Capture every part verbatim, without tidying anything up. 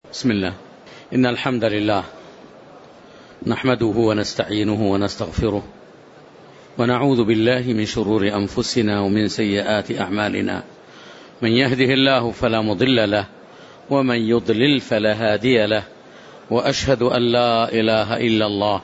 بسم الله. إن الحمد لله نحمده ونستعينه ونستغفره ونعوذ بالله من شرور أنفسنا ومن سيئات أعمالنا، من يهده الله فلا مضل له ومن يضلل فلا هادي له، وأشهد أن لا إله إلا الله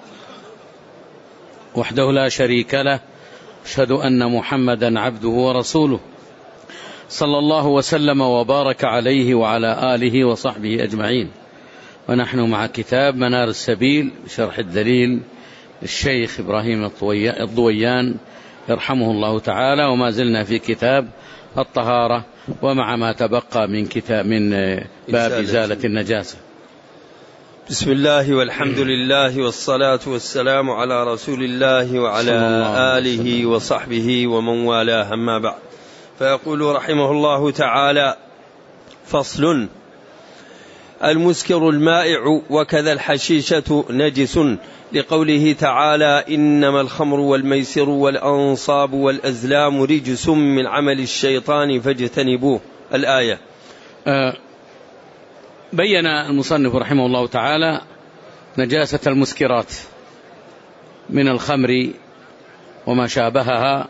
وحده لا شريك له، أشهد أن محمدا عبده ورسوله صلى الله وسلم وبارك عليه وعلى آله وصحبه أجمعين. ونحن مع كتاب منار السبيل شرح الدليل الشيخ إبراهيم الضويان يرحمه الله تعالى، وما زلنا في كتاب الطهارة ومع ما تبقى من كتاب من باب إزالة النجاسة. بسم الله والحمد لله والصلاة والسلام على رسول الله وعلى آله وصحبه ومن والاه، أما بعد، فيقول رحمه الله تعالى: فصل: المسكر المائع وكذا الحشيشة نجس، لقوله تعالى: إنما الخمر والميسر والأنصاب والأزلام رجس من عمل الشيطان فاجتنبوه. الآية. أه بين المصنف رحمه الله تعالى نجاسة المسكرات من الخمر وما شابهها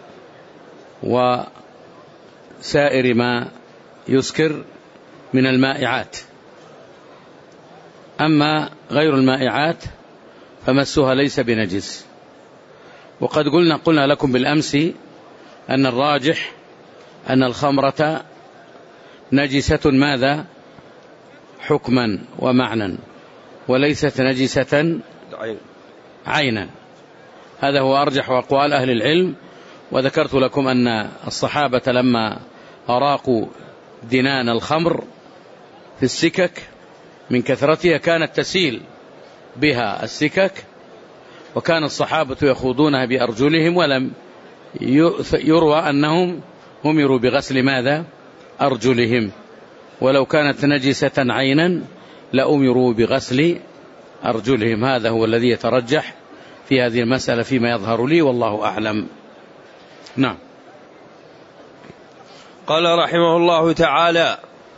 وسائر ما يسكر من المائعات. أما غير المائعات فمسها ليس بنجس. وقد قلنا قلنا لكم بالأمس أن الراجح أن الخمرة نجسة ماذا؟ حكما ومعنى، وليست نجسة عينا. هذا هو أرجح أقوال أهل العلم. وذكرت لكم أن الصحابة لما أراقوا دنان الخمر في السكك من كثرتها كانت تسيل بها السكك، وكان الصحابة يخوضونها بأرجلهم، ولم يروى أنهم أمروا بغسل ماذا؟ أرجلهم. ولو كانت نجسة عينا لأمروا بغسل أرجلهم. هذا هو الذي يترجح في هذه المسألة فيما يظهر لي، والله أعلم. نعم. قال رحمه الله تعالى: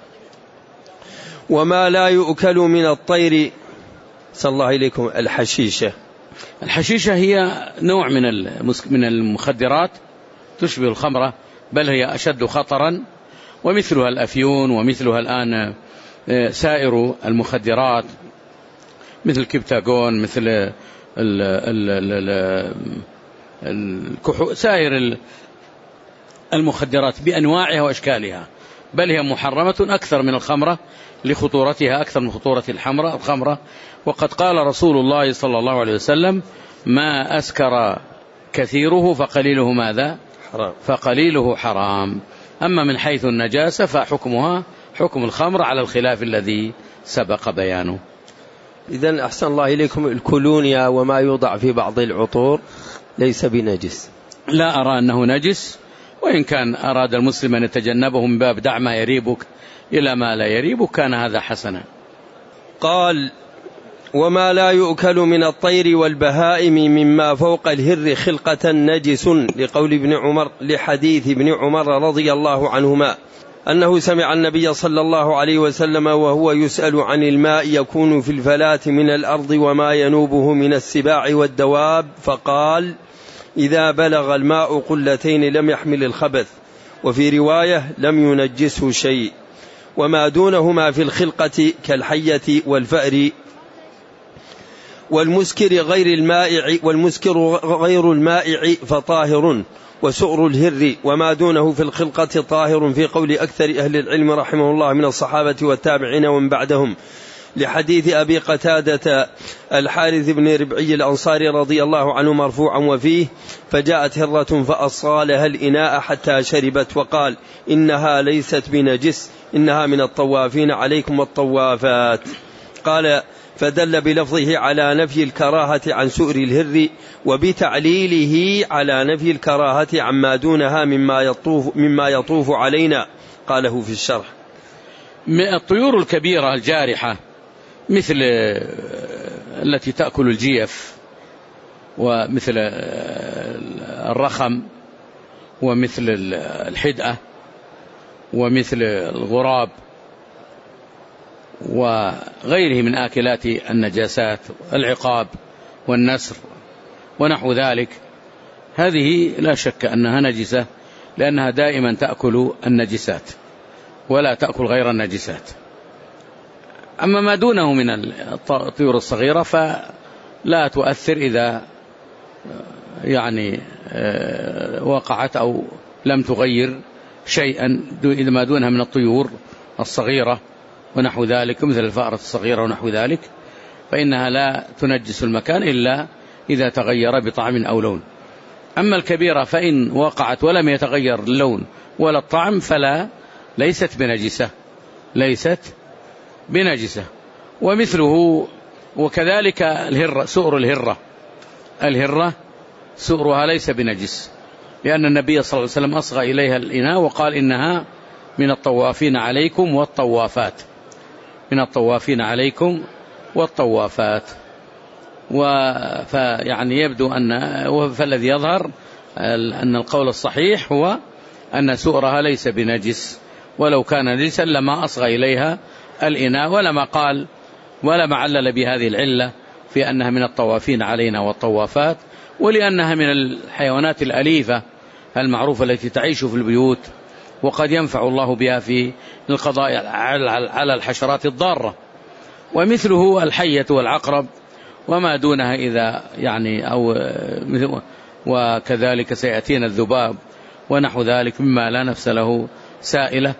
وما لا يؤكل من الطير. صلى الله إليكم. الحشيشة. الحشيشة هي نوع من من المخدرات تشبه الخمرة، بل هي أشد خطرا، ومثلها الأفيون، ومثلها الآن سائر المخدرات مثل الكبتاغون، مثل ال ال ال الكحول، سائر المخدرات بأنواعها وأشكالها، بل هي محرمة أكثر من الخمرة لخطورتها، أكثر من خطورة الحمرة الخمرة. وقد قال رسول الله صلى الله عليه وسلم: ما أسكر كثيره فقليله ماذا؟ حرام. فقليله حرام. أما من حيث النجاسة فحكمها حكم الخمر على الخلاف الذي سبق بيانه. إذن أحسن الله إليكم، الكولونيا وما يوضع في بعض العطور ليس بنجس. لا أرى أنه نجس، وإن كان أراد المسلم أن يتجنبه من باب دع ما يريبك إلى ما لا يريبك كان هذا حسنا. قال: وما لا يؤكل من الطير والبهائم مما فوق الهر خلقة نجس، لقول ابن عمر لحديث ابن عمر رضي الله عنهما أنه سمع النبي صلى الله عليه وسلم وهو يسأل عن الماء يكون في الفلاة من الأرض وما ينوبه من السباع والدواب، فقال: إذا بلغ الماء قلتين لم يحمل الخبث، وفي رواية لم ينجسه شيء، وما دونهما في الخلقة كالحية والفأر. والمسكر غير المائع والمسكر غير المائع فطاهر، وسؤر الهر وما دونه في الخلقة طاهر، في قول أكثر أهل العلم رحمه الله من الصحابة والتابعين ومن بعدهم، لحديث أبي قتادة الحارث بن ربعي الأنصاري رضي الله عنه مرفوعا وفيه: فجاءت هرة فأصالها الإناء حتى شربت، وقال: إنها ليست بنجس، إنها من الطوافين عليكم الطوافات. قال: فدل بلفظه على نفي الكراهة عن سؤر الهر، وبتعليله على نفي الكراهة عما دونها مما يطوف, مما يطوف علينا. قاله في الشرح: الطيور الكبيرة الجارحة مثل التي تأكل الجيف، ومثل الرخم، ومثل الحدأة، ومثل الغراب، وغيره من آكلات النجاسات، العقاب والنسر ونحو ذلك، هذه لا شك أنها نجسة، لأنها دائما تأكل النجسات ولا تأكل غير النجسات. أما ما دونه من الطيور الصغيرة فلا تؤثر إذا يعني وقعت أو لم تغير شيئا، إذا ما دونها من الطيور الصغيرة ونحو ذلك، مثل الفأرة الصغيرة ونحو ذلك، فإنها لا تنجس المكان إلا إذا تغير بطعم أو لون. أما الكبيرة فإن وقعت ولم يتغير اللون ولا الطعم فلا ليست بنجسة، ليست بنجسة. ومثله وكذلك الهرة، سؤر الهرة، الهرة سؤرها ليس بنجس، لأن النبي صلى الله عليه وسلم أصغى إليها الإناء وقال إنها من الطوافين عليكم والطوافات، من الطوافين عليكم والطوافات. وفيعني يبدو أن فالذي يظهر أن القول الصحيح هو أن سؤرها ليس بنجس، ولو كان نجسا لما أصغى إليها الإناء ولما قال ولما علل بهذه العلة في أنها من الطوافين علينا والطوافات، ولأنها من الحيوانات الأليفة المعروفة التي تعيش في البيوت، وقد ينفع الله بها في القضاء على الحشرات الضارة. ومثله الحية والعقرب وما دونها إذا يعني أو وكذلك سيأتينا الذباب ونحو ذلك مما لا نفس له سائلة،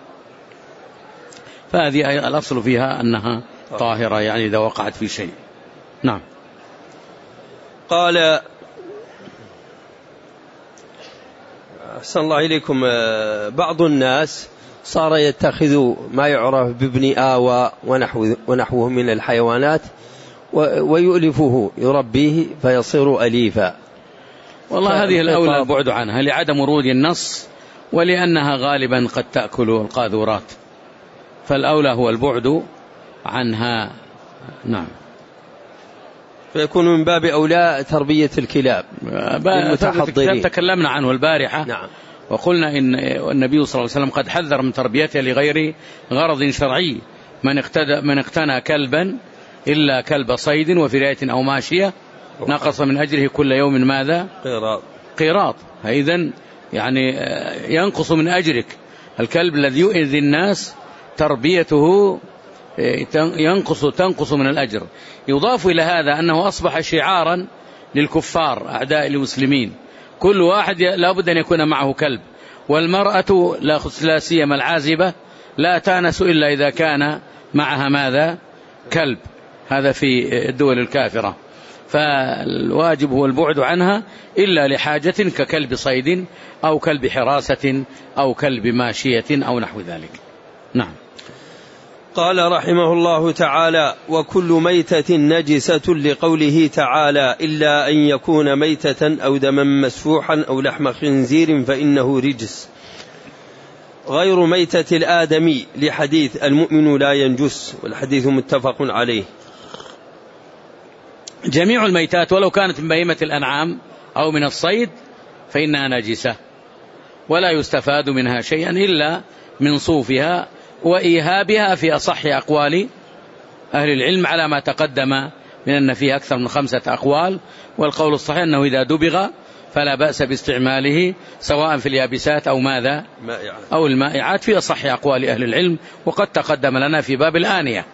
فهذه الأصل فيها أنها طاهرة يعني إذا وقعت في شيء. نعم. قال أحسن الله إليكم، بعض الناس صار يتخذ ما يعرف بابن آوى ونحو ونحوه من الحيوانات ويؤلفه يربيه فيصير أليفا. والله هذه الأولى البعد عنها لعدم ورود النص، ولأنها غالبا قد تأكل القاذورات، فالأولى هو البعد عنها. نعم. فيكون من باب أولى تربية الكلاب المتحضرين، تكلمنا عنه البارحة. نعم. وقلنا إن النبي صلى الله عليه وسلم قد حذر من تربيتها لغير غرض شرعي، من اقتدى من اقتنى كلبا إلا كلب صيد وفي رواية أو ماشية نقص من أجره كل يوم ماذا؟ قيراط. قيراط. إذن يعني ينقص من أجرك. الكلب الذي يؤذي الناس تربيته ينقص تنقص من الأجر. يضاف إلى هذا أنه أصبح شعارا للكفار أعداء المسلمين، كل واحد لابد أن يكون معه كلب، والمرأة لا سيما العازبة لا تانس إلا إذا كان معها ماذا؟ كلب. هذا في الدول الكافرة، فالواجب هو البعد عنها إلا لحاجة ككلب صيد أو كلب حراسة أو كلب ماشية أو نحو ذلك. نعم. قال رحمه الله تعالى: وكل ميتة نجسة لقوله تعالى إلا أن يكون ميتة أو دما مسفوحا أو لحم خنزير فإنه رجس، غير ميتة الآدمي لحديث المؤمن لا ينجس، والحديث متفق عليه. جميع الميتات ولو كانت من بهيمة الأنعام أو من الصيد فإنها نجسة، ولا يستفاد منها شيئا إلا من صوفها وإيهابها في أصح أقوال أهل العلم، على ما تقدم من أن فيه أكثر من خمسة أقوال، والقول الصحيح أنه إذا دبغ فلا بأس باستعماله سواء في اليابسات أو ماذا أو المائعات في أصح أقوال أهل العلم، وقد تقدم لنا في باب الآنية.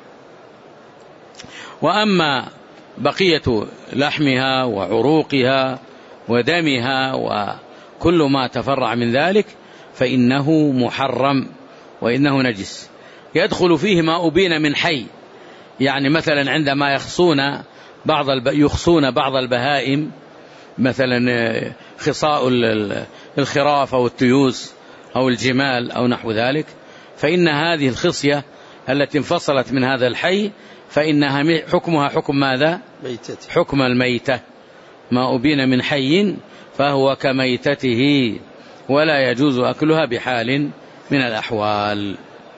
وأما بقية لحمها وعروقها ودمها وكل ما تفرع من ذلك فإنه محرم وإنه نجس. يدخل فيه ما أبين من حي، يعني مثلا عندما يخصون بعض الب... يخصون بعض البهائم، مثلا خصاء الخراف أو التيوس أو الجمال أو نحو ذلك، فإن هذه الخصية التي انفصلت من هذا الحي فإنها حكمها حكم ماذا؟ ميتة. حكم الميتة، ما أبين من حي فهو كميتته ولا يجوز أكلها بحال من الأحوال.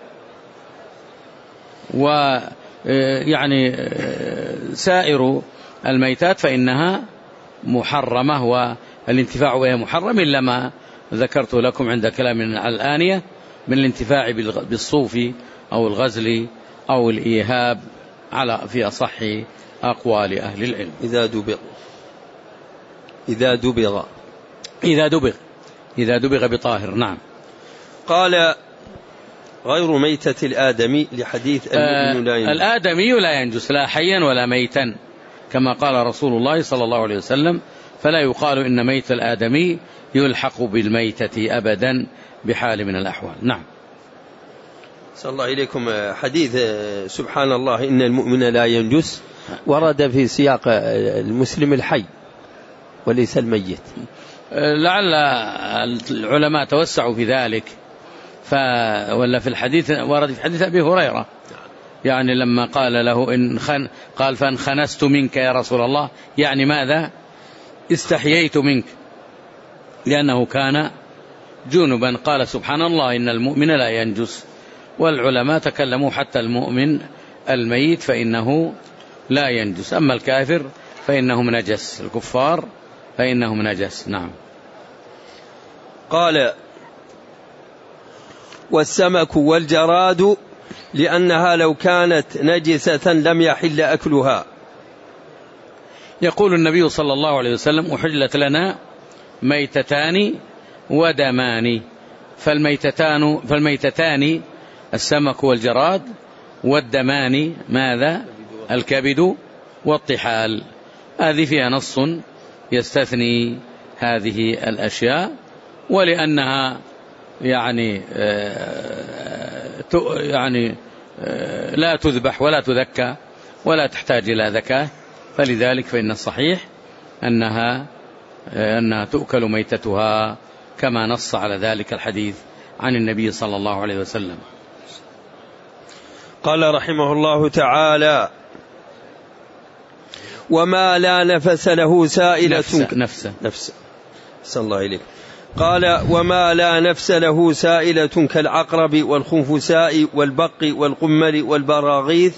ويعني سائر الميتات فإنها محرمة، والانتفاع بها محرم إلا ما ذكرت لكم عند كلام على الآنية من الانتفاع بالصوف أو الغزل أو الإيهاب على في أصح أقوال أهل العلم. إذا دبغ إذا دبغ إذا دبغ إذا دبغ بطاهر. نعم. قال غير ميتة الآدمي لحديث المؤمن لا ينجس. آه الآدمي لا ينجس لا حيا ولا ميتا كما قال رسول الله صلى الله عليه وسلم، فلا يقال إن ميت الآدمي يلحق بالميتة أبدا بحال من الأحوال. نعم. صلى الله إليكم. حديث سبحان الله إن المؤمن لا ينجس ورد في سياق المسلم الحي وليس الميت. لعل العلماء توسعوا في ذلك، ف ولا في الحديث ورد في حديث أبي هريرة يعني لما قال له إن خن قال فإن خنست منك يا رسول الله، يعني ماذا؟ استحييت منك، لأنه كان جنبا. قال سبحان الله إن المؤمن لا ينجس. والعلماء تكلموا حتى المؤمن الميت فإنه لا ينجس، أما الكافر فإنهم نجس، الكفار فإنهم نجس. نعم. قال والسمك والجراد لأنها لو كانت نجسة لم يحل أكلها. يقول النبي صلى الله عليه وسلم أحلت لنا ميتتان ودمان، فالميتتان, فالميتتان السمك والجراد، والدمان ماذا؟ الكبد والطحال. هذه فيها نص يستثني هذه الأشياء، ولأنها يعني يعني لا تذبح ولا تذكى ولا تحتاج إلى ذكاة، فلذلك فإن الصحيح أنها أنها تؤكل ميتتها كما نص على ذلك الحديث عن النبي صلى الله عليه وسلم. قال رحمه الله تعالى وما لا نفس له سائلة نفس نفس, نفس. صلى الله عليه. قال وما لا نفس له سائلة كالعقرب والخنفساء والبق والقمل والبراغيث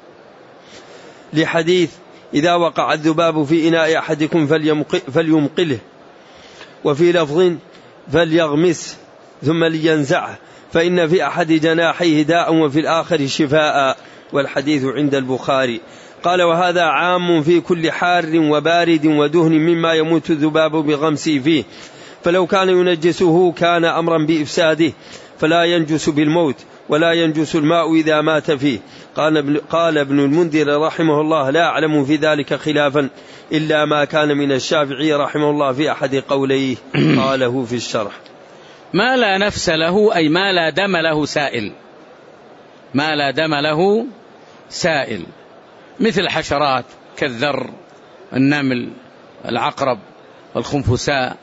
لحديث إذا وقع الذباب في إناء أحدكم فليمقله، وفي لفظ فليغمس ثم لينزعه فإن في أحد جناحيه داء وفي الآخر شفاء، والحديث عند البخاري. قال وهذا عام في كل حار وبارد ودهن مما يموت الذباب بغمسه فيه، فلو كان ينجسه كان أمرا بإفساده، فلا ينجس بالموت ولا ينجس الماء إذا مات فيه. قال ابن المنذر رحمه الله لا أعلم في ذلك خلافا إلا ما كان من الشافعي رحمه الله في أحد قوليه قاله في الشرح. ما لا نفس له أي ما لا دم له سائل، ما لا دم له سائل، مثل حشرات كالذر، النمل، العقرب، الخنفساء،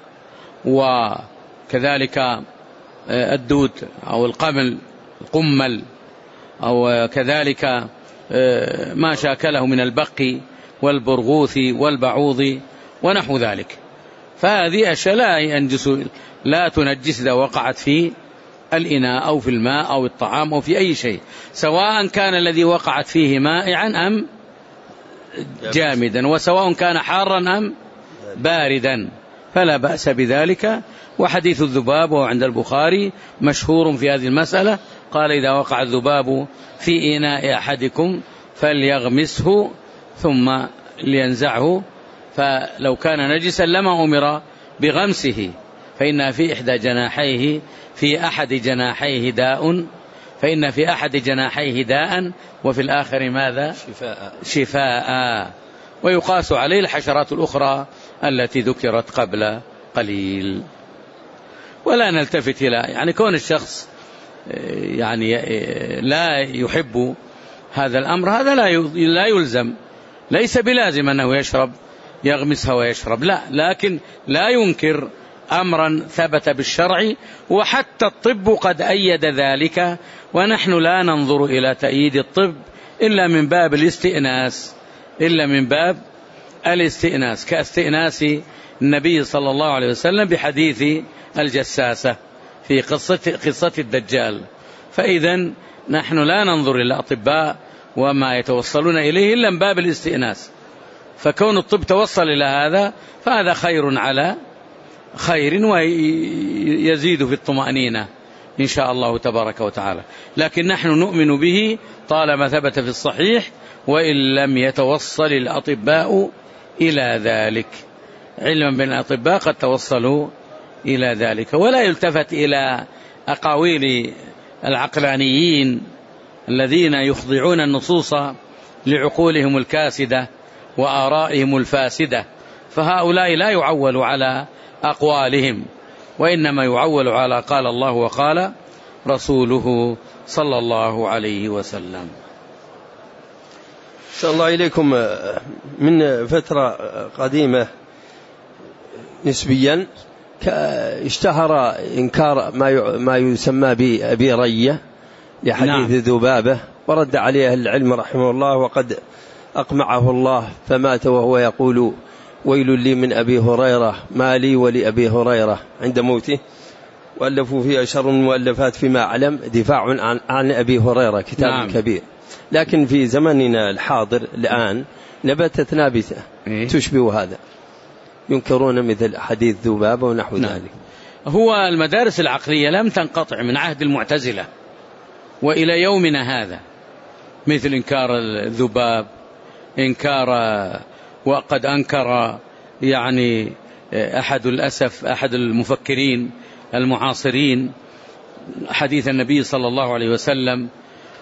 وكذلك الدود أو القمل القمل، أو كذلك ما شاكله من البق والبرغوث والبعوض ونحو ذلك. فهذه أشياء لا ينجس لا تنجس إذا وقعت في الإناء أو في الماء أو الطعام أو في أي شيء، سواء كان الذي وقعت فيه مائعا أم جامدا، وسواء كان حارا أم باردا، فلا بأس بذلك. وحديث الذباب وعند البخاري مشهور في هذه المسألة، قال إذا وقع الذباب في إناء أحدكم فليغمسه ثم لينزعه، فلو كان نجسا لما أمر بغمسه، فإن في إحدى جناحيه في أحد جناحيه داء فإن في أحد جناحيه داء وفي الآخر ماذا؟ شفاء, شفاء. ويقاس عليه الحشرات الأخرى التي ذكرت قبل قليل. ولا نلتفت إلى يعني كون الشخص يعني لا يحب هذا الأمر، هذا لا يلزم، ليس بلازم أنه يشرب يغمسها ويشرب، لا، لكن لا ينكر أمرا ثبت بالشرع، وحتى الطب قد أيد ذلك، ونحن لا ننظر إلى تأييد الطب إلا من باب الاستئناس إلا من باب الاستئناس كاستئناس النبي صلى الله عليه وسلم بحديث الجساسة في قصة, قصة الدجال. فإذا نحن لا ننظر إلى الأطباء وما يتوصلون إليه إلا من باب الاستئناس، فكون الطب توصل إلى هذا فهذا خير على خير ويزيد في الطمأنينة إن شاء الله تبارك وتعالى، لكن نحن نؤمن به طالما ثبت في الصحيح وإن لم يتوصل الأطباء إلى ذلك، علما بأن الأطباء قد توصلوا إلى ذلك. ولا يلتفت إلى أقاويل العقلانيين الذين يخضعون النصوص لعقولهم الكاسدة وآرائهم الفاسدة، فهؤلاء لا يعول على أقوالهم، وإنما يعول على قال الله وقال رسوله صلى الله عليه وسلم. صلى الله إليكم. من فترة قديمة نسبيا اشتهر إنكار ما يسمى بأبي رية لحديث نعم. ذبابة، ورد عليه العلم رحمه الله، وقد أقمعه الله فمات وهو يقول ويل لي من أبي هريرة ما لي ولأبي هريرة عند موته، وألفوا فيه أشر المؤلفات فيما أعلم دفاع عن, عن أبي هريرة، كتاب نعم. كبير. لكن في زمننا الحاضر الآن نبتت نابتة إيه؟ تشبه هذا، ينكرون مثل حديث ذبابة ونحو نعم. ذلك. هو المدارس العقلية لم تنقطع من عهد المعتزلة وإلى يومنا هذا، مثل إنكار الذباب، إنكار وقد أنكر يعني أحد الأسف أحد المفكرين المعاصرين حديث النبي صلى الله عليه وسلم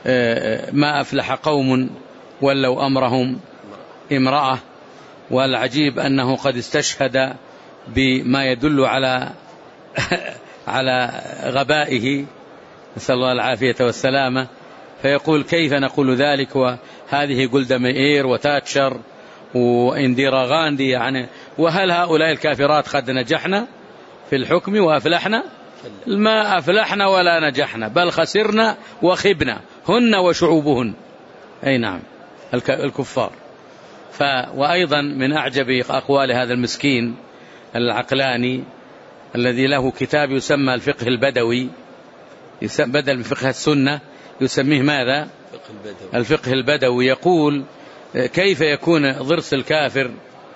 ما أفلح قوم ولوا أمرهم امرأة، والعجيب أنه قد استشهد بما يدل على على غبائه، نسأل الله العافية والسلامة. فيقول كيف نقول ذلك وهذه جولدا مائير وتاتشر وانديرا غاندي يعني، وهل هؤلاء الكافرات قد نجحنا في الحكم وأفلحنا؟ ما أفلحنا ولا نجحنا، بل خسرنا وخبنا هن وشعوبهن، أي نعم الكفار. ف وأيضا من أعجب أقوال هذا المسكين العقلاني الذي له كتاب يسمى الفقه البدوي، بدل من فقه السنة يسميه ماذا؟ الفقه البدوي. يقول كيف يكون ضرس الكافر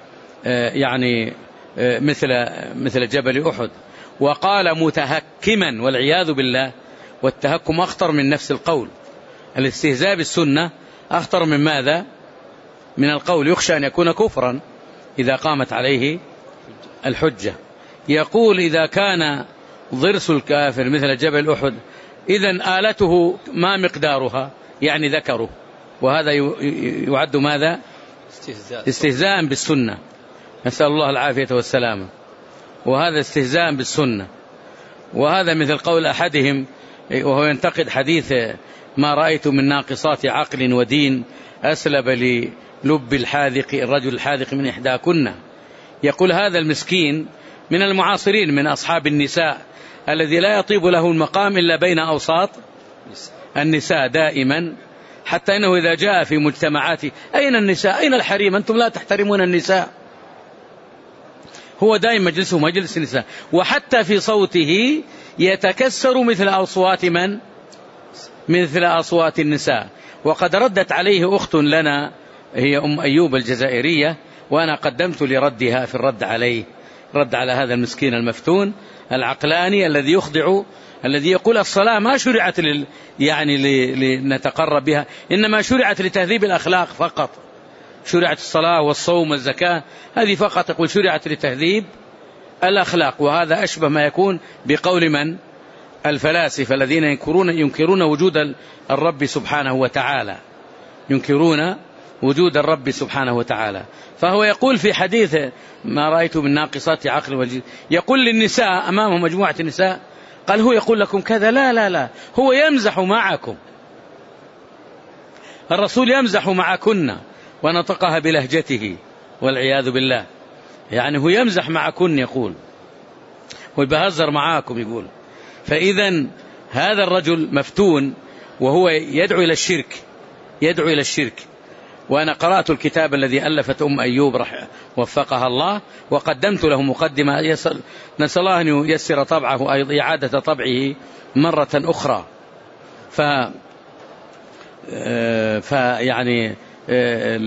يعني مثل مثل جبل أحد، وقال متهكما والعياذ بالله، والتهكم أخطر من نفس القول، الاستهزاء بالسنة أخطر من ماذا؟ من القول، يخشى أن يكون كفرا إذا قامت عليه الحجة. يقول إذا كان ضرس الكافر مثل جبل أحد إذن آلته ما مقدارها؟ يعني ذكره، وهذا يعد ماذا؟ استهزاء, استهزاء بالسنة، نسأل الله العافية والسلامة. وهذا استهزاء بالسنة، وهذا مثل قول أحدهم وهو ينتقد حديث ما رأيت من ناقصات عقل ودين أسلب للب الحاذق الرجل الحاذق من إحداكن. يقول هذا المسكين من المعاصرين من أصحاب النساء الذي لا يطيب له المقام إلا بين أوساط النساء دائما، حتى أنه إذا جاء في مجتمعات أين النساء أين الحريم أنتم لا تحترمون النساء، هو دائما مجلسه مجلس النساء، وحتى في صوته يتكسر مثل أصوات من؟ مثل أصوات النساء. وقد ردت عليه أخت لنا هي أم أيوب الجزائرية، وأنا قدمت لردها في الرد عليه، رد على هذا المسكين المفتون العقلاني الذي يخضع، الذي يقول الصلاة ما شرعت لل يعني لنتقرب بها، إنما شرعت لتهذيب الأخلاق فقط، شرعت الصلاة والصوم والزكاة هذه فقط، يقول شرعت لتهذيب الأخلاق. وهذا أشبه ما يكون بقول من؟ الفلاسفة الذين ينكرون ينكرون وجود الرب سبحانه وتعالى، ينكرون وجود الرب سبحانه وتعالى. فهو يقول في حديث ما رأيت من ناقصات عقل وجد، يقول للنساء أمامه مجموعة النساء، قال هو يقول لكم كذا، لا لا لا هو يمزح معكم، الرسول يمزح معكن، ونطقها بلهجته والعياذ بالله، يعني هو يمزح معكن يقول، ويبهزر معاكم يقول. فإذا هذا الرجل مفتون وهو يدعو إلى الشرك، يدعو إلى الشرك. وأنا قرأت الكتاب الذي ألفت أم أيوب رح وفقها الله، وقدمت له مقدمة، نسأل الله أن ييسر طبعه أيضا إعادة طبعه مرة أخرى. ف فيعني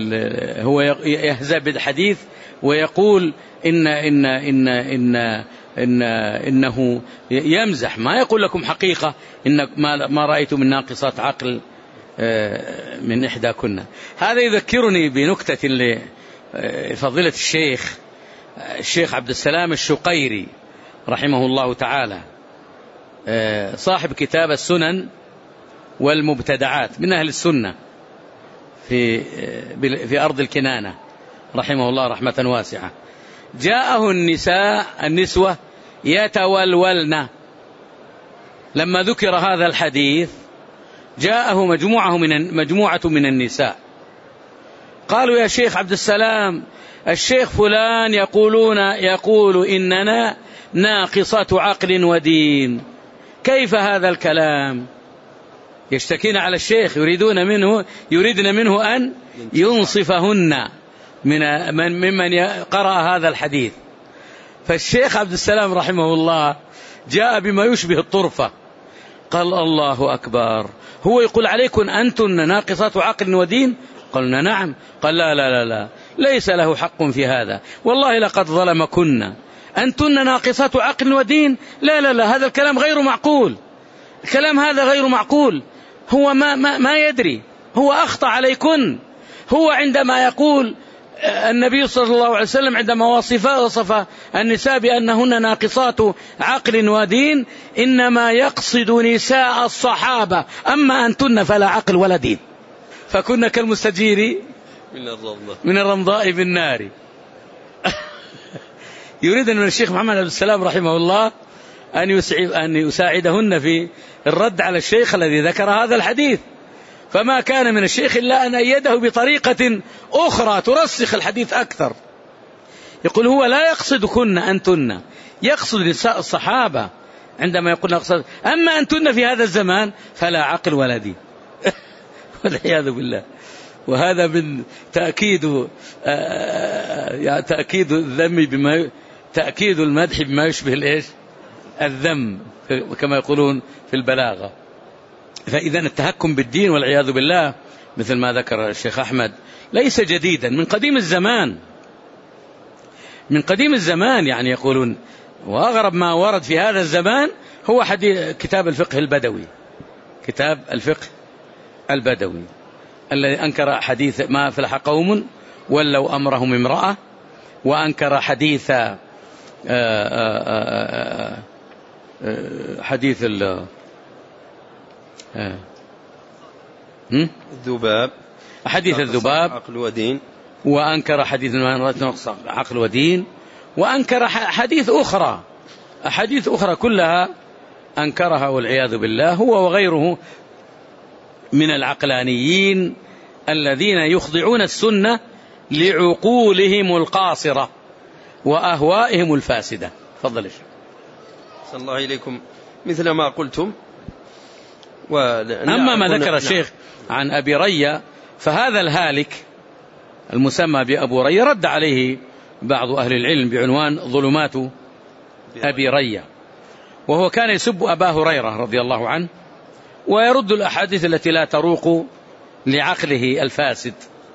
هو يهزأ بالحديث ويقول إن إن إن إن إن إنه يمزح، ما يقول لكم حقيقة إن ما, ما رأيت من ناقصات عقل من إحدى كنا. هذا يذكرني بنكتة لفضيلة الشيخ الشيخ عبد السلام الشقيري رحمه الله تعالى، صاحب كتاب السنن والمبتدعات، من أهل السنة في في أرض الكنانة رحمه الله رحمة واسعة. جاءه النساء النسوة يتولولن، لما ذكر هذا الحديث جاءه مجموعة من مجموعة من النساء قالوا: يا شيخ عبد السلام، الشيخ فلان يقولون يقول إننا ناقصة عقل ودين، كيف هذا الكلام؟ يشتكين على الشيخ، يريدون منه يريدن منه أن ينصفهن من ممن قرأ هذا الحديث. فالشيخ عبد السلام رحمه الله جاء بما يشبه الطرفة، قال: الله أكبر، هو يقول عليكم أنتن ناقصات عقل ودين؟ قلنا: نعم. قال: لا لا لا لا، ليس له حق في هذا، والله لقد ظلمكن، أنتن ناقصات عقل ودين؟ لا لا لا، هذا الكلام غير معقول، الكلام هذا غير معقول، هو ما, ما, ما يدري، هو أخطأ عليكن. هو عندما يقول النبي صلى الله عليه وسلم عندما وصف وصف النساء بأنهن ناقصات عقل ودين، إنما يقصد نساء الصحابة، أما أنتن فلا عقل ولا دين، فكنا كالمستجير من الرمضاء بالنار. يريد من الشيخ محمد عبد السلام رحمه الله أن أن يساعدهن في الرد على الشيخ الذي ذكر هذا الحديث، فما كان من الشيخ إلا أن أيده بطريقة أخرى ترسخ الحديث أكثر. يقول: هو لا يقصد كن أنتن، يقصد نساء الصحابة عندما يقول نقصد، أما أنتن في هذا الزمان فلا عقل ولا دين. والعياذ بالله. وهذا من تأكيد يعني تأكيد الذم بما تأكيد المدح بما يشبه الإيش الذم، كما يقولون في البلاغة. فإذا التهكم بالدين والعياذ بالله مثل ما ذكر الشيخ أحمد ليس جديدا، من قديم الزمان، من قديم الزمان يعني يقولون. وأغرب ما ورد في هذا الزمان هو حديث كتاب الفقه البدوي، كتاب الفقه البدوي الذي أنكر حديث ما أفلح قوم ولوا أمرهم امرأة، وأنكر حديث آآ آآ آآ حديث ال الذباب، حديث الذباب عقل ودين، وأنكر حديث نقص عقل ودين، وأنكر حديث أخرى حديث أخرى كلها أنكرها والعياذ بالله، هو وغيره من العقلانيين الذين يخضعون السنة لعقولهم القاصرة وأهوائهم الفاسدة. فضل الشيخ. صلى الله إليكم. مثل ما قلتم. أما ما ذكر الشيخ عن أبي ريا فهذا الهالك المسمى بأبو ريا رد عليه بعض أهل العلم بعنوان ظلمات أبي ريا، وهو كان يسب أبا هريرة رضي الله عنه ويرد الأحاديث التي لا تروق لعقله الفاسد.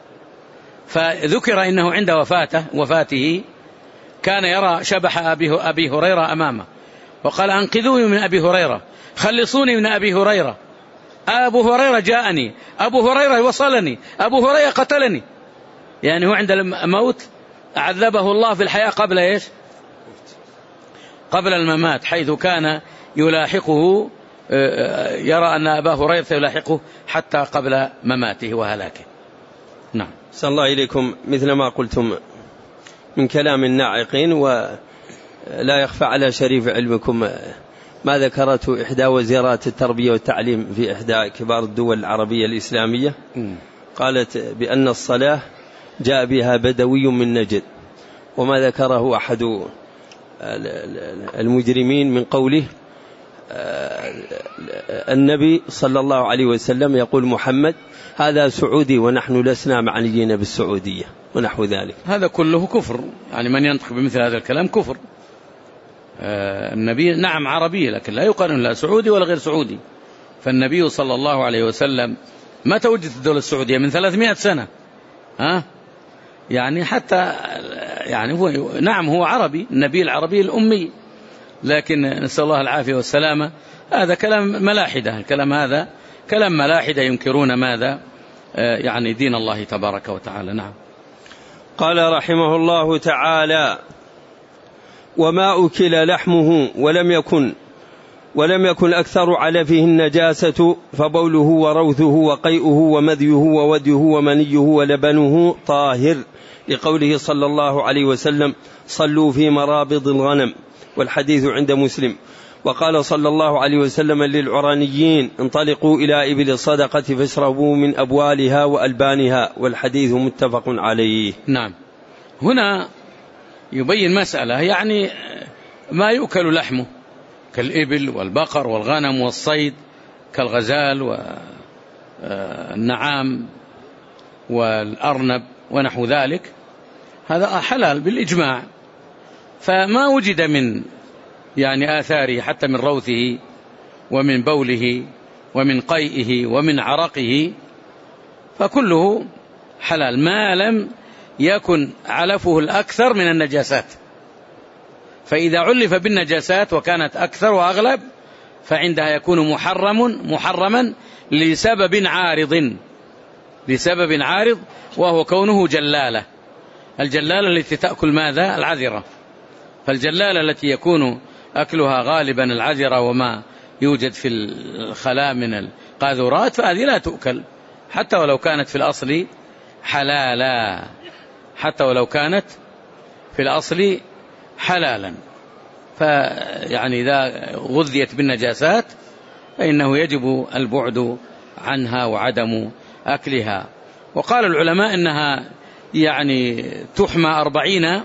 فذكر إنه عند وفاته وفاته كان يرى شبح أبي هريرة أمامه، وقال: أنقذوني من أبي هريرة، خلصوني من أبي هريرة، أبو هريرة جاءني، أبو هريرة وصلني، أبو هريرة قتلني. يعني هو عند الموت عذبه الله في الحياة قبل إيش؟ قبل الممات، حيث كان يلاحقه، يرى أن أبا هريرة يلاحقه حتى قبل مماته وهلاكه. نعم. صلى الله إليكم. مثل ما قلتم من كلام الناعقين، ولا يخفى على شريف علمكم ما ذكرته إحدى وزيرات التربية والتعليم في إحدى كبار الدول العربية الإسلامية، قالت بأن الصلاة جاء بها بدوي من نجد، وما ذكره أحد المجرمين من قوله النبي صلى الله عليه وسلم يقول محمد هذا سعودي ونحن لسنا معنيين بالسعودية ونحو ذلك. هذا كله كفر، يعني من ينطق بمثل هذا الكلام كفر. النبي نعم عربي لكن لا يقارن لا سعودي ولا غير سعودي. فالنبي صلى الله عليه وسلم متى وجدت الدولة السعودية؟ من ثلاثمائة سنة. ها يعني حتى يعني هو نعم هو عربي، النبي العربي الأمي، لكن نسأل الله العافية والسلامة. هذا كلام ملاحدة، الكلام هذا كلام ملاحدة ينكرون ماذا يعني دين الله تبارك وتعالى. نعم. قال رحمه الله تعالى: وما أكل لحمه ولم يكن ولم يكن أكثر علفه النجاسة فبوله وروثه وقيئه ومذيه ووديه ومنيه ولبنه طاهر، لقوله صلى الله عليه وسلم: صلوا في مرابض الغنم، والحديث عند مسلم. وقال صلى الله عليه وسلم للعرانيين: انطلقوا إلى إبل الصدقة فاشربوا من أبوالها وألبانها، والحديث متفق عليه. نعم. هنا يبين مسألة، يعني ما يؤكل لحمه كالإبل والبقر والغنم والصيد كالغزال والنعام والأرنب ونحو ذلك، هذا حلال بالإجماع. فما وجد من يعني آثاره حتى من روثه ومن بوله ومن قيئه ومن عرقه فكله حلال ما لم يكن علفه الأكثر من النجاسات. فإذا علف بالنجاسات وكانت أكثر وأغلب فعندها يكون محرم محرما لسبب عارض لسبب عارض وهو كونه جلالة. الجلالة التي تأكل ماذا؟ العذرة. فالجلالة التي يكون أكلها غالبا العذرة وما يوجد في الخلاء من القاذورات فهذه لا تؤكل حتى ولو كانت في الأصل حلالا، حتى ولو كانت في الأصل حلالا. فيعني إذا غذيت بالنجاسات فإنه يجب البعد عنها وعدم أكلها. وقال العلماء إنها يعني تحمى أربعين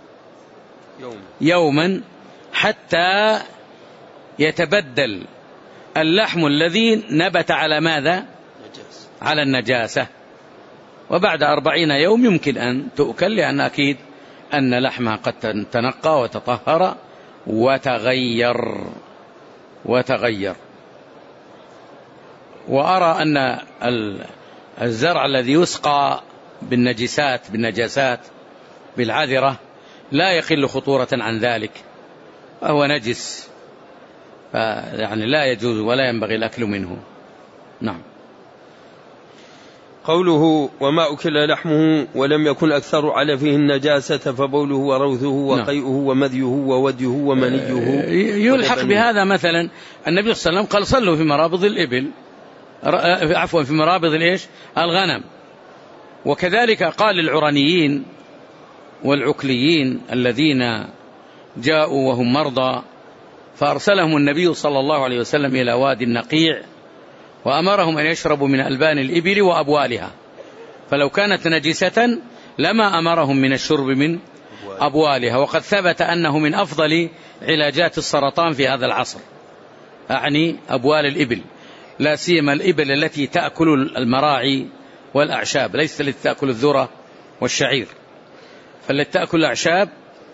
يوما حتى يتبدل اللحم الذي نبت على ماذا؟ على النجاسة. وبعد أربعين يوم يمكن أن تؤكل، لأن أكيد أن لحمها قد تنقى وتطهر وتغير وتغير. وأرى أن الزرع الذي يسقى بالنجسات بالنجاسات بالعذرة لا يقل خطورة عن ذلك، فهو نجس يعني لا يجوز ولا ينبغي الأكل منه. نعم. قوله: وما أكل لحمه ولم يكن أكثر على فيه النجاسة فبوله وروثه وقيئه ومذيه ووديه ومنيه. يلحق بهذا مثلا النبي صلى الله عليه وسلم قال: صلوا في مرابض الإبل، عفوا في مرابض الإيش؟ الغنم. وكذلك قال للعرانيين والعكليين الذين جاءوا وهم مرضى فأرسلهم النبي صلى الله عليه وسلم إلى وادي النقيع وأمرهم أن يشربوا من ألبان الإبل وأبوالها، فلو كانت نجسة لما أمرهم من الشرب من أبوالها. وقد ثبت أنه من أفضل علاجات السرطان في هذا العصر، أعني أبوال الإبل، لا سيما الإبل التي تأكل المراعي والأعشاب، ليس التي تأكل الذرة والشعير. فالتي تأكل الأعشاب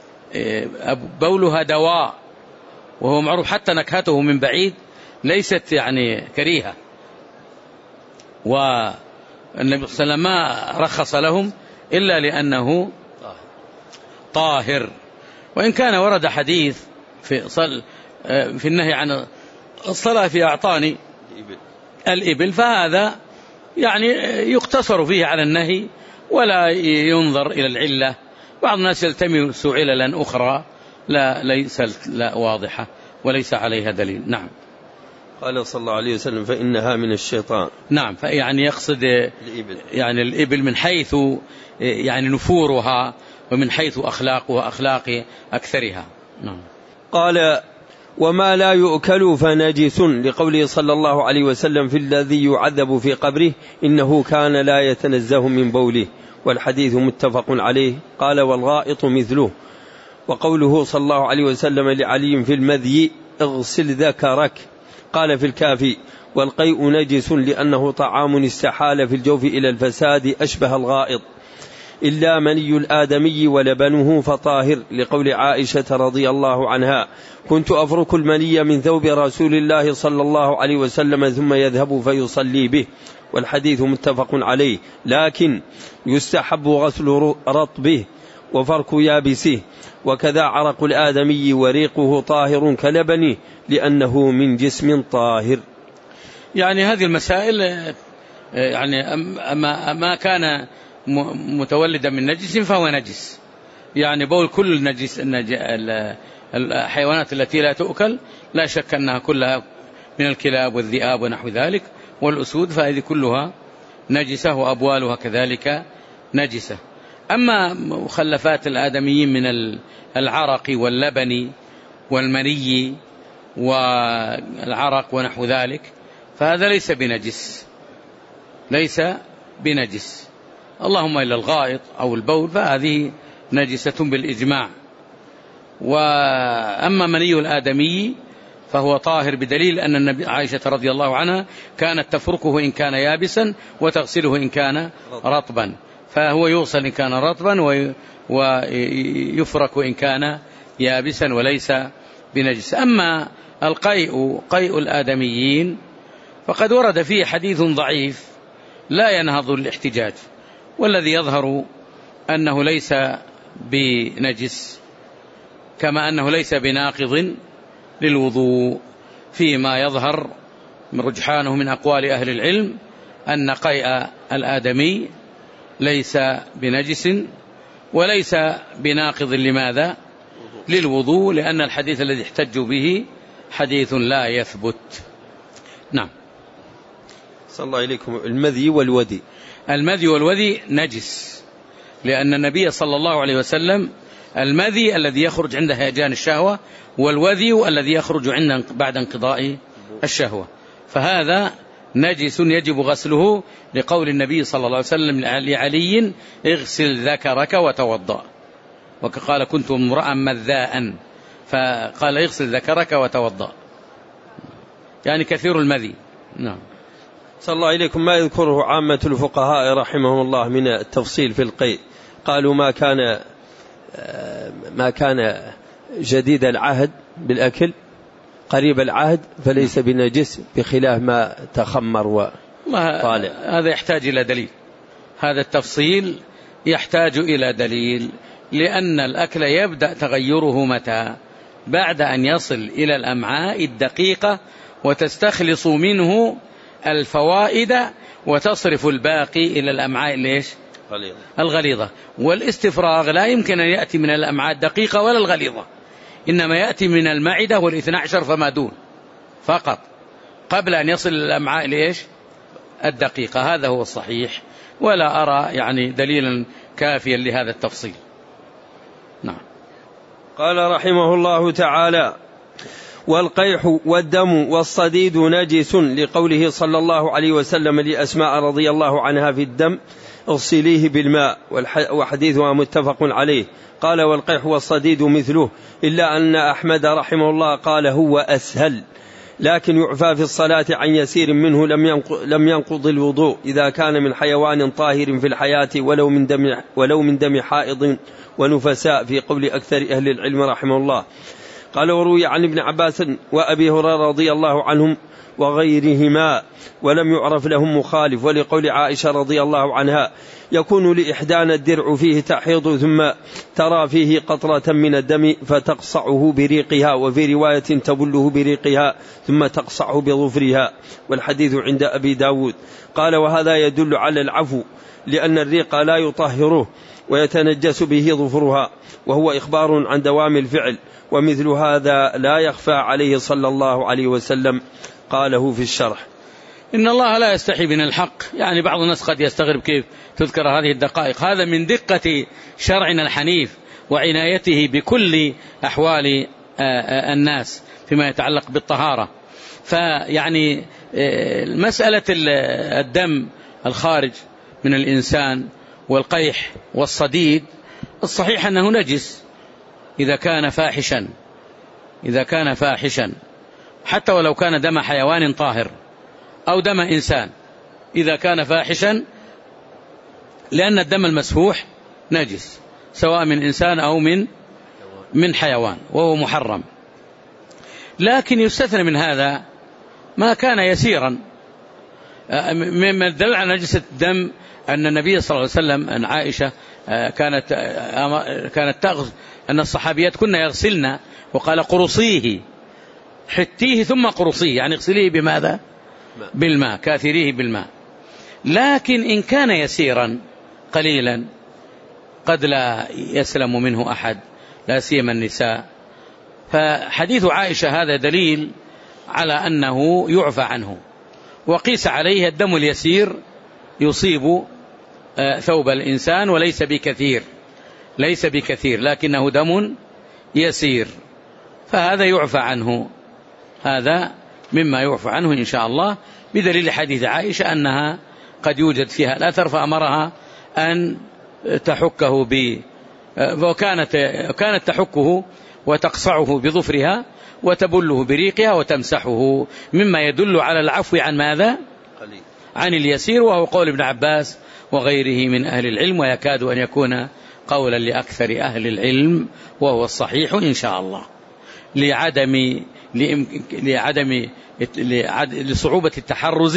بولها دواء، وهو معروف حتى نكهته من بعيد ليست يعني كريهة. والنبي صلى الله عليه وسلم ما رخص لهم إلا لأنه طاهر. وإن كان ورد حديث في, صل في النهي عن الصلاة في أعطان الإبل، فهذا يعني يقتصر فيه على النهي ولا ينظر إلى العلة. بعض الناس يلتمس عللا أخرى لا ليست لا واضحة وليس عليها دليل. نعم. قال صلى الله عليه وسلم: فإنها من الشيطان. نعم. فيعني يقصد الإبل. يعني الإبل من حيث يعني نفورها ومن حيث أخلاقها أخلاق أكثرها. نعم. قال: وما لا يؤكل فنجس، لقوله صلى الله عليه وسلم في الذي يعذب في قبره: إنه كان لا يتنزه من بوله، والحديث متفق عليه. قال: والغائط مثله. وقوله صلى الله عليه وسلم لعلي في المذي: اغسل ذكرك. قال في الكافي: والقيء نجس لأنه طعام استحال في الجوف إلى الفساد أشبه الغائط، إلا مني الآدمي ولبنه فطاهر، لقول عائشة رضي الله عنها: كنت أفرك المني من ثوب رسول الله صلى الله عليه وسلم ثم يذهب فيصلي به، والحديث متفق عليه. لكن يستحب غسل رطبه وفرك يابسه، وكذا عرق الآدمي وريقه طاهر كلبنه لأنه من جسم طاهر. يعني هذه المسائل يعني أما ما كان متولدا من نجس فهو نجس، يعني بول كل النجس الحيوانات التي لا تؤكل لا شك أنها كلها من الكلاب والذئاب ونحو ذلك والأسود، فهذه كلها نجسة وأبوالها كذلك نجسة. أما مخلفات الآدميين من العرق واللبن والمني والعرق ونحو ذلك فهذا ليس بنجس، ليس بنجس، اللهم إلا الغائط أو البول فهذه نجسة بالإجماع. وأما مني الآدمي فهو طاهر بدليل أن النبي عائشة رضي الله عنها كانت تفركه إن كان يابسا وتغسله إن كان رطبا، فهو يغسل إن كان رطبا ويفرك إن كان يابسا وليس بنجس. أما القيء قيء الآدميين فقد ورد فيه حديث ضعيف لا ينهض الاحتجاج، والذي يظهر أنه ليس بنجس كما أنه ليس بناقض للوضوء، فيما يظهر من رجحانه من أقوال أهل العلم أن قيء الآدمي ليس بنجس وليس بناقض. لماذا؟ للوضوء، لأن الحديث الذي احتجوا به حديث لا يثبت. نعم. صلى الله عليكم. المذي والودي، المذي والودي نجس، لأن النبي صلى الله عليه وسلم المذي الذي يخرج عند هيجان الشهوة، والوذي الذي يخرج عند بعد انقضاء الشهوة، فهذا نجس يجب غسله، لقول النبي صلى الله عليه وسلم لعلي اغسل ذكرك وتوضأ، وقال كنت امرأ مذاء فقال اغسل ذكرك وتوضأ، يعني كثير المذي. نعم. صلى الله عليكم. ما يذكره عامة الفقهاء رحمهم الله من التفصيل في القيء، قالوا ما كان ما كان جديد العهد بالأكل قريب العهد فليس بنجس، بخلاف ما تخمر وطالع. هذا يحتاج إلى دليل، هذا التفصيل يحتاج إلى دليل، لأن الأكل يبدأ تغيره متى؟ بعد أن يصل إلى الأمعاء الدقيقة وتستخلص منه الفوائد وتصرف الباقي إلى الأمعاء ليش؟ الغليظة. والاستفراغ لا يمكن أن يأتي من الأمعاء الدقيقة ولا الغليظة، إنما يأتي من المعدة والاثنى عشر فما دون فقط، قبل أن يصل الأمعاء ليش؟ الدقيقة. هذا هو الصحيح، ولا أرى يعني دليلا كافيا لهذا التفصيل. نعم. قال رحمه الله تعالى: والقيح والدم والصديد نجس، لقوله صلى الله عليه وسلم لأسماء رضي الله عنها في الدم اغسليه بالماء، وحديثها متفق عليه. قال: والقيح والصديد مثله، إلا أن أحمد رحمه الله قال هو أسهل، لكن يعفى في الصلاة عن يسير منه لم ينقض الوضوء إذا كان من حيوان طاهر في الحياة ولو من دم, ولو من دم حائض ونفساء، في قول أكثر أهل العلم رحمه الله. قال: وروي عن ابن عباس وأبي هريرة رضي الله عنهم وغيرهما ولم يعرف لهم مخالف، ولقول عائشة رضي الله عنها: يكون لإحدانا الدرع فيه تحيض ثم ترى فيه قطرة من الدم فتقصعه بريقها، وفي رواية تبله بريقها ثم تقصعه بظفرها، والحديث عند أبي داود. قال: وهذا يدل على العفو، لأن الريق لا يطهره ويتنجس به ظفرها، وهو إخبار عن دوام الفعل، ومثل هذا لا يخفى عليه صلى الله عليه وسلم. قاله في الشرح: إن الله لا يستحي من الحق. يعني بعض الناس قد يستغرب كيف تذكر هذه الدقائق، هذا من دقة شرعنا الحنيف وعنايته بكل أحوال الناس فيما يتعلق بالطهارة. فيعني مسألة الدم الخارج من الإنسان والقيح والصديد الصحيح أنه نجس إذا كان فاحشا، إذا كان فاحشا حتى ولو كان دم حيوان طاهر أو دم إنسان، إذا كان فاحشا، لأن الدم المسفوح نجس سواء من إنسان أو من من حيوان وهو محرم. لكن يستثنى من هذا ما كان يسيرا، مما دل على نجاسة الدم أن النبي صلى الله عليه وسلم أن عائشة كانت كانت تغسل، أن الصحابيات كنا يغسلن، وقال قرصيه حتيه ثم قرصيه، يعني اغسليه بماذا؟ بالماء، كاثريه بالماء. لكن إن كان يسيرا قليلا قد لا يسلم منه أحد، لا سيما النساء، فحديث عائشة هذا دليل على أنه يعفى عنه. وقيس عليه الدم اليسير يصيب ثوب الإنسان وليس بكثير، ليس بكثير لكنه دم يسير، فهذا يعفى عنه، هذا مما يعفى عنه إن شاء الله، بدليل حديث عائشة أنها قد يوجد فيها الأثر فأمرها أن تحكه ب وكانت كانت تحكه وتقصعه بظفرها وتبله بريقها وتمسحه، مما يدل على العفو عن ماذا؟ عن اليسير، وهو قول ابن عباس وغيره من أهل العلم، ويكاد أن يكون قولا لأكثر أهل العلم، وهو الصحيح إن شاء الله، لعدم لعدم لصعوبة التحرز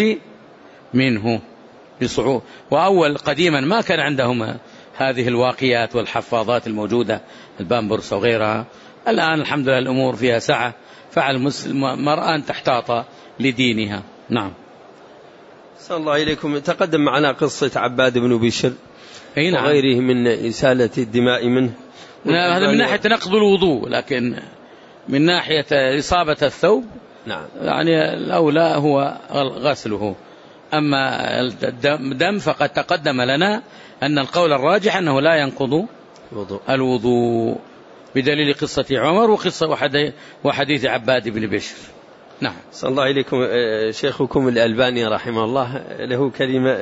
منه بصعوبة. وأول قديما ما كان عندهم هذه الواقيات والحفاظات الموجودة، البامبرس وغيرها. الآن الحمد لله الأمور فيها سعة، فعل المرأة أن تحتاط لدينها. نعم. صلى الله إليكم. تقدم معنا قصة عباد بن بشر نعم. وغيره من إسالة الدماء منه. هذا من ناحية نقض الوضوء، لكن من ناحية إصابة الثوب نعم. يعني الأولى هو غسله. أما الدم فقد تقدم لنا أن القول الراجح أنه لا ينقض وضوء. الوضوء، بدليل قصة عمر وقصة وحديث عباد بن بشر. نعم. صلى الله إليكم. شيخكم الألباني رحمه الله له كلمة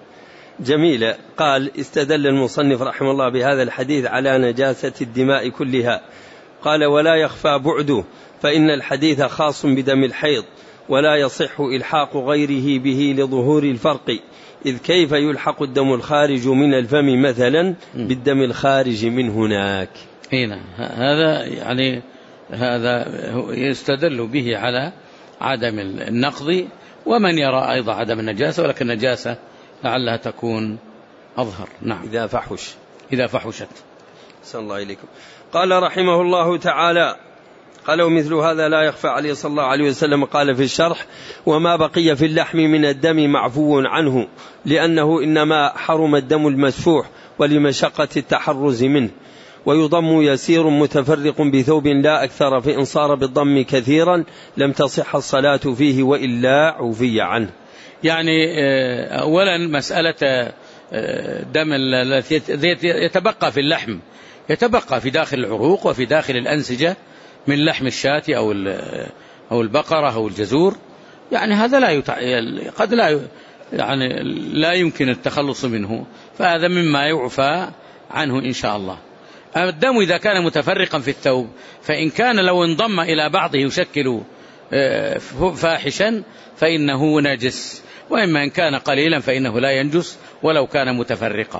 جميلة، قال: استدل المصنف رحمه الله بهذا الحديث على نجاسة الدماء كلها، قال: ولا يخفى بعده، فإن الحديث خاص بدم الحيض، ولا يصح إلحاق غيره به لظهور الفرق، إذ كيف يلحق الدم الخارج من الفم مثلا بالدم الخارج من هناك. هنا هذا يعني هذا يستدل به على عدم النقض، ومن يرى أيضا عدم النجاسة، ولكن النجاسة لعلها تكون أظهر. نعم. إذا فحش إذا فحشت. صلى الله عليكم. قال رحمه الله تعالى: قال: ومثل هذا لا يخفى عليه صلى الله عليه وسلم قال في الشرح: وما بقي في اللحم من الدم معفو عنه، لأنه إنما حرم الدم المسفوح ولمشقة التحرز منه، ويضم يسير متفرق بثوب لا أكثر، فإن صار بالضم كثيرا لم تصح الصلاة فيه وإلا عفي عنه. يعني أولا مسألة دم الذي يتبقى في اللحم، يتبقى في داخل العروق وفي داخل الأنسجة من لحم الشاة أو أو البقرة أو الجزور، يعني هذا لا يتع... قد لا يعني لا يمكن التخلص منه، فهذا مما يعفى عنه إن شاء الله. الدم إذا كان متفرقا في الثوب، فإن كان لو انضم إلى بعضه يشكل فاحشا فإنه نجس، وإما إن كان قليلا فإنه لا ينجس ولو كان متفرقا.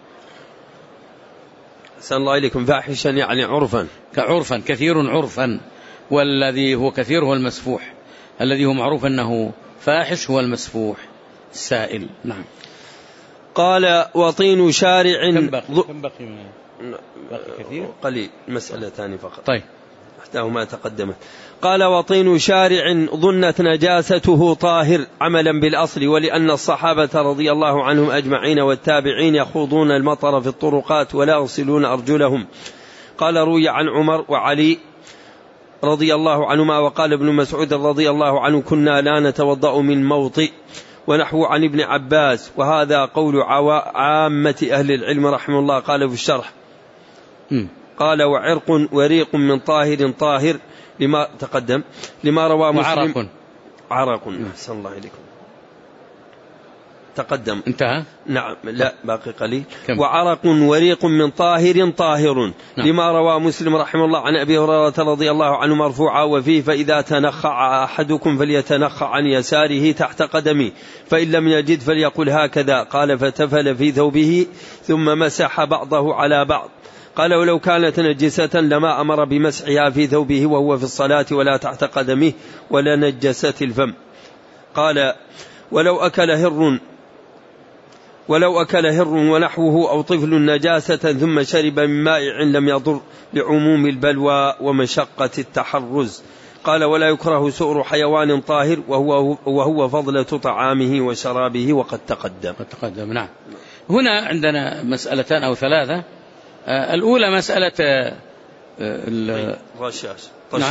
أحسن الله إليكم. فاحشا يعني عرفا، كعرفا، كثير عرفا، والذي هو كثير هو المسفوح، الذي هو معروف أنه فاحش هو المسفوح السائل. نعم. قال: وطين شارع. كم بقي, كم بقي من بقي كثير؟ قليل، مسألة ثانية فقط. طيب. ما تقدمت. قال: وطين شارع ظنت نجاسته طاهر عملا بالأصل، ولأن الصحابة رضي الله عنهم أجمعين والتابعين يخوضون المطر في الطرقات ولا يغسلون أرجلهم. قال: روي عن عمر وعلي رضي الله عنهما، وقال ابن مسعود رضي الله عنه: كنا لا نتوضأ من موطئ، ونحو عن ابن عباس، وهذا قول عامة أهل العلم رحمه الله. قال في الشرح: قال: وعرق وريق من طاهر طاهر، لما تقدم، لما روى مسلم. وعرق عرق. أحسن الله إليكم. تقدم. انتهى. نعم. لا، باقي قليل. كم؟ وعرق وريق من طاهر طاهر. نعم. لما روى مسلم رحمه الله عن أبي هريرة رضي الله عنه مرفوعا: وفيه: فإذا تنخع أحدكم فليتنخع عن يساره تحت قدمه، فإن لم يجد فليقل هكذا. قال: فتفل في ثوبه ثم مسح بعضه على بعض. قال: ولو كانت نجسة لما أمر بمسحها في ثوبه وهو في الصلاة ولا تحت قدمه، ولا نجست الفم. قال: ولو أكل هر ولو أكل هر ونحوه أو طفل نجاسة ثم شرب من مائع لم يضر لعموم البلوى ومشقة التحرز. قال ولا يكره سؤر حيوان طاهر وهو, وهو فضلة طعامه وشرابه وقد تقدم. قد تقدم. نعم. هنا عندنا مسألتان أو ثلاثة. آه الأولى مسألة آه الرشاش. نعم.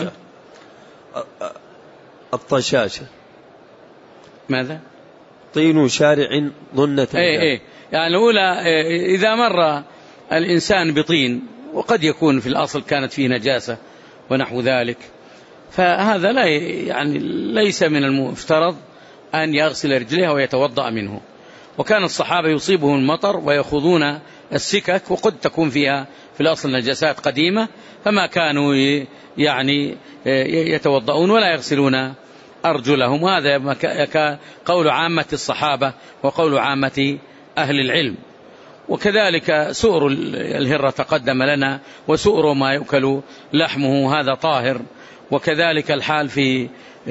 الطشاشة ماذا؟ طين شارع ظنة. اي اي يعني الأولى إذا مر الإنسان بطين وقد يكون في الأصل كانت فيه نجاسة ونحو ذلك، فهذا لا يعني ليس من المفترض أن يغسل رجليه ويتوضأ منه. وكان الصحابة يصيبهم المطر ويأخذون السكك وقد تكون فيها في الأصل نجاسات قديمة، فما كانوا يعني يتوضؤون ولا يغسلون أرجلهم. وهذا قول عامة الصحابة وقول عامة أهل العلم. وكذلك سؤر الهرة تقدم لنا، وسؤر ما يؤكل لحمه هذا طاهر. وكذلك الحال في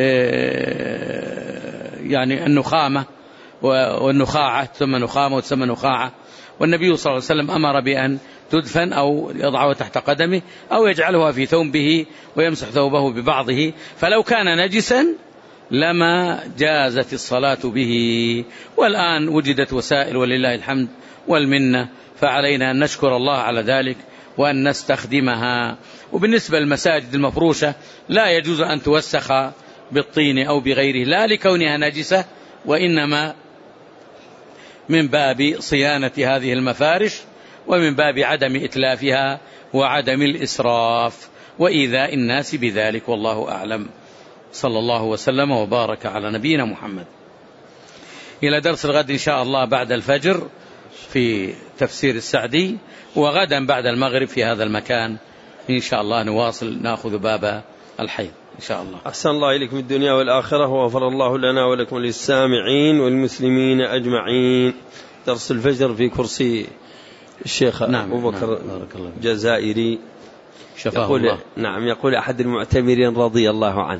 يعني النخامة والنخاعة، تسمى نخامة وتسمى نخاعة. والنبي صلى الله عليه وسلم أمر بأن تدفن أو يضعه تحت قدمه أو يجعلها في ثوبه ويمسح ثوبه ببعضه، فلو كان نجسا لما جازت الصلاة به. والآن وجدت وسائل ولله الحمد والمنة، فعلينا أن نشكر الله على ذلك وأن نستخدمها. وبالنسبة للمساجد المفروشة لا يجوز أن توسخ بالطين أو بغيره، لا لكونها نجسة، وإنما من باب صيانة هذه المفارش ومن باب عدم إتلافها وعدم الإسراف وإيذاء الناس بذلك، والله أعلم. صلى الله وسلم وبارك على نبينا محمد. إلى درس الغد إن شاء الله بعد الفجر في تفسير السعدي، وغدا بعد المغرب في هذا المكان إن شاء الله نواصل نأخذ باب الحيض إن شاء الله. أحسن الله إليكم الدنيا والآخرة، وغفر الله لنا ولكم للسامعين والمسلمين أجمعين. درس الفجر في كرسي الشيخ نعم أبو بكر نعم جزائري يقول الله. نعم يقول أحد المعتمرين رضي الله عنه.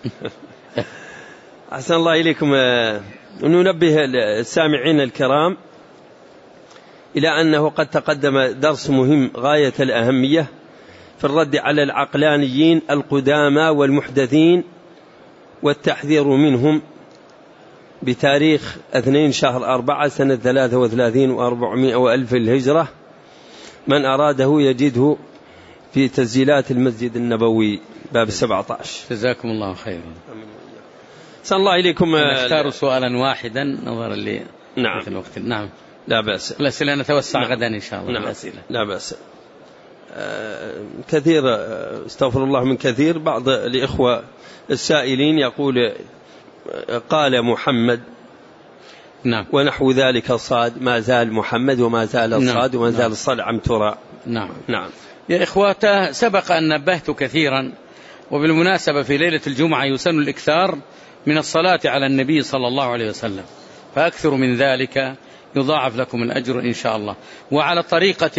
أحسن الله إليكم. ننبه السامعين الكرام إلى أنه قد تقدم درس مهم غاية الأهمية في الرد على العقلانيين القدامى والمحدثين والتحذير منهم، بتاريخ اثنين شهر أربعة سنة ثلاثة وثلاثين وأربعمائة وألف الهجرة. من أراده يجده في تسجيلات المسجد النبوي باب سبعة عشر. جزاكم الله خيرا. صلى الله إليكم. نختار سؤالا واحدا نظرا لي نعم الوقت. نعم لا بأس. الأسئلة نتوسع نعم. غدا إن شاء الله. نعم. الأسئلة لا بأس. آه كثير استغفر الله من كثير. بعض الإخوة السائلين يقول قال محمد نعم ونحو ذلك صاد، ما زال محمد وما زال الصاد نعم. وما زال نعم. الصاد عم ترى. نعم نعم يا إخواته، سبق أن نبهت كثيرا، وبالمناسبة في ليلة الجمعة يسن الإكثار من الصلاة على النبي صلى الله عليه وسلم، فأكثر من ذلك يضاعف لكم الأجر إن شاء الله. وعلى طريقة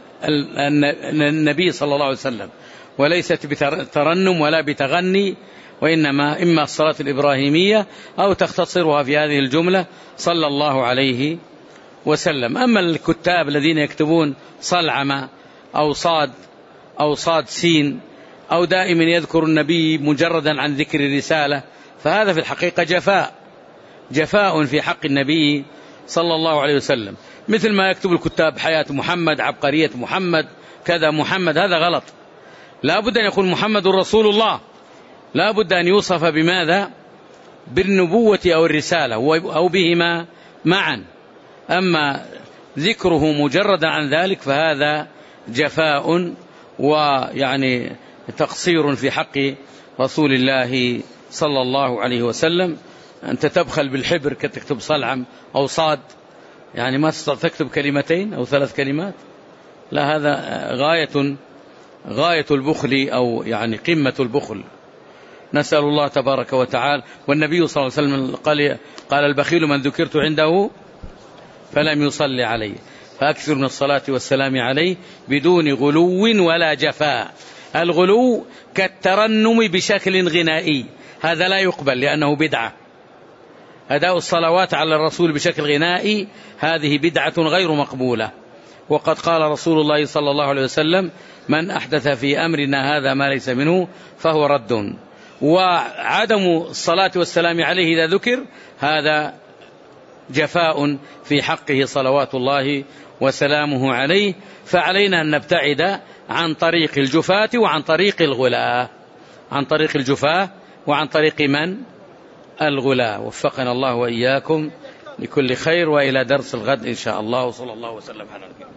النبي صلى الله عليه وسلم، وليست بترنم ولا بتغني، وإنما إما الصلاة الإبراهيمية أو تختصرها في هذه الجملة صلى الله عليه وسلم. أما الكتاب الذين يكتبون صلعمة أو صاد أو صاد سين أو دائما يذكر النبي مجردا عن ذكر الرسالة، فهذا في الحقيقة جفاء جفاء في حق النبي صلى الله عليه وسلم. مثل ما يكتب الكتاب حياة محمد، عبقرية محمد، كذا محمد، هذا غلط. لا بد أن يقول محمد رسول الله، لا بد أن يوصف بماذا؟ بالنبوة أو الرسالة أو بهما معا. أما ذكره مجردا عن ذلك فهذا جفاء ويعني تقصير في حق رسول الله صلى الله عليه وسلم. أنت تبخل بالحبر كتكتب صلعم أو صاد، يعني ما تكتب كلمتين أو ثلاث كلمات، لا، هذا غاية غاية البخل أو يعني قمة البخل. نسأل الله تبارك وتعالى. والنبي صلى الله عليه وسلم قال, قال البخيل من ذكرت عنده فلم يصلي عليه، فأكثر من الصلاة والسلام عليه بدون غلو ولا جفاء. الغلو كالترنم بشكل غنائي، هذا لا يقبل لأنه بدعة. أداء الصلوات على الرسول بشكل غنائي هذه بدعة غير مقبولة. وقد قال رسول الله صلى الله عليه وسلم: من أحدث في أمرنا هذا ما ليس منه فهو رد. وعدم الصلاة والسلام عليه إذا ذكر هذا جفاء في حقه صلوات الله وسلامه عليه. فعلينا أن نبتعد عن طريق الجفاة وعن طريق الغلاة، عن طريق الجفاة وعن طريق من؟ الغلاة. وفقنا الله وإياكم لكل خير، وإلى درس الغد إن شاء الله، وصلى الله وسلم على نبينا.